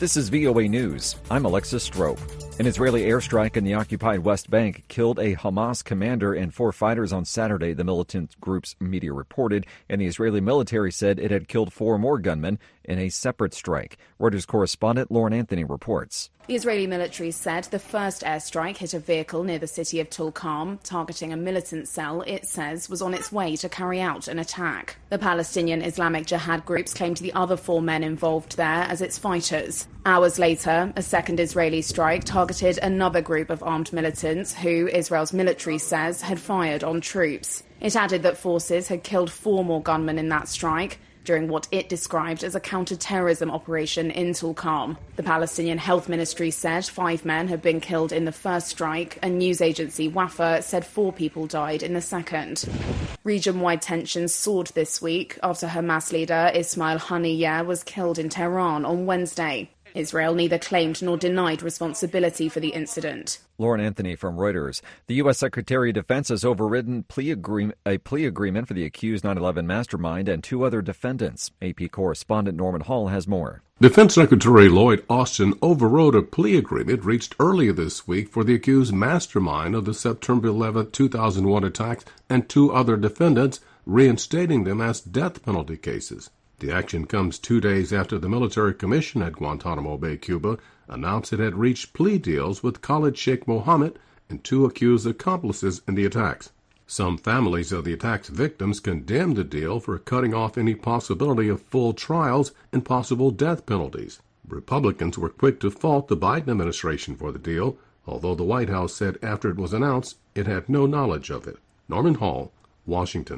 This is VOA News. I'm Alexis Strope. An Israeli airstrike in the occupied West Bank killed a Hamas commander and 4 fighters on Saturday, the militant group's media reported, and the Israeli military said it had killed 4 more gunmen in a separate strike. Reuters correspondent Lauren Anthony reports. The Israeli military said the first airstrike hit a vehicle near the city of Tulkarm, targeting a militant cell it says was on its way to carry out an attack. The Palestinian Islamic Jihad groups claimed the other 4 men involved there as its fighters. Hours later, a second Israeli strike targeted another group of armed militants who Israel's military says had fired on troops. It added that forces had killed 4 more gunmen in that strike during what it described as a counter-terrorism operation in Tulkarm. The Palestinian Health Ministry said 5 men had been killed in the first strike, and news agency Wafa said 4 people died in the second. Region-wide tensions soared this week after Hamas leader Ismail Haniyeh was killed in Tehran on Wednesday. Israel neither claimed nor denied responsibility for the incident. Lauren Anthony from Reuters. The U.S. Secretary of Defense has overridden a plea agreement for the accused 9/11 mastermind and 2 other defendants. AP correspondent Norman Hall has more. Defense Secretary Lloyd Austin overrode a plea agreement reached earlier this week for the accused mastermind of the September 11, 2001 attacks and 2 other defendants, reinstating them as death penalty cases. The action comes 2 days after the military commission at Guantanamo Bay, Cuba, announced it had reached plea deals with Khalid Sheikh Mohammed and 2 accused accomplices in the attacks. Some families of the attack's victims condemned the deal for cutting off any possibility of full trials and possible death penalties. Republicans were quick to fault the Biden administration for the deal, although the White House said after it was announced it had no knowledge of it. Norman Hall, Washington.